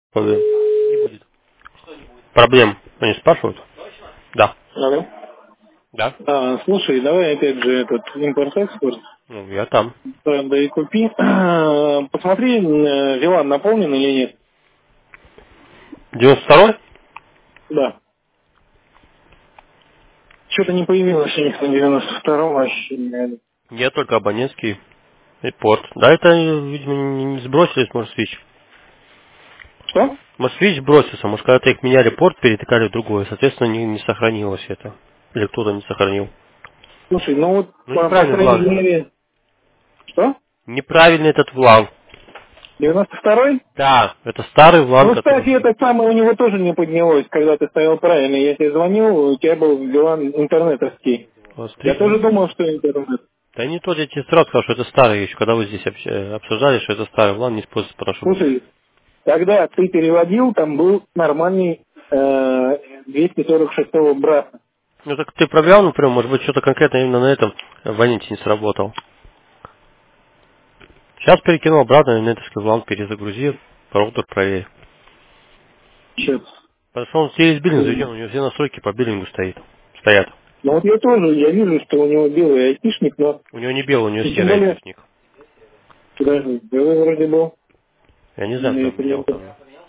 Проблем не будет. Проблем. Они спрашивают? Да. Алло. Да. Слушай, давай опять же этот импорт-экспорт. Ну, я там. Да и купи. Посмотри, Вилан наполнен или нет. 92-й? Да. Что-то не появилось у них на 92-м вообще. Наверное. Я только абонентский и порт. Да, это, видимо, не сбросились, может, свич. Что? Может, свич сбросился, может, когда-то их меняли порт, перетыкали в другой, соответственно, не сохранилось это. Или кто-то не сохранил. Слушай, ну вот, Ну, по неправильный крайней влан. мере... Что? Неправильный этот влан. 92-й? Да, это старый влан, Ну, который... кстати, это самое у него тоже не поднялось, когда ты ставил правильно. Я тебе звонил, у тебя был Вилан интернетовский. Я Смотри. тоже думал, что интернет. Да не тот, я тебе сразу сказал, что это старый еще, когда вы здесь обсуждали, что это старый влан, не используется, потому что... Слушай, когда ты переводил, там был нормальный 246-го брата. Ну так ты проверял, например, может быть, что-то конкретно именно на этом абоненте не сработал. Сейчас перекинул обратно, на нетовский влан перезагрузил, роутер проверь. Сейчас. Потому что он через биллинг заведен, у него все настройки по биллингу стоят. Ну вот я тоже, я вижу, что у него белый айтишник, но У него не белый, у него и тем серый более, айтишник. подожди, белый вроде был. Я не знаю, кто Или его это менял не там.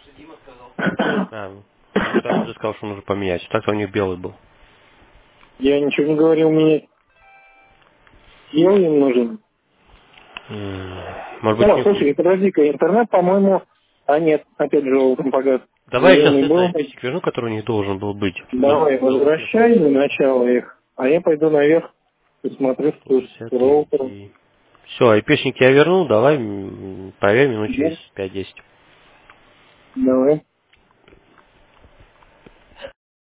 Ну, тогда ты сказал, что нужно поменять. Так-то у них белый был. Я ничего не говорил, мне белый им нужен. Может быть, Ну, не... слушай, подожди-ка, интернет, по-моему, нет, опять же, он пока Давай я сейчас зеленый это был. айписик верну, который у них должен был быть. Давай, возвращай на начало их, а я пойду наверх, посмотрю, что с 169 роутером. окей. Все, айпишник я вернул, давай проверим минут через Да? 5-10. Давай.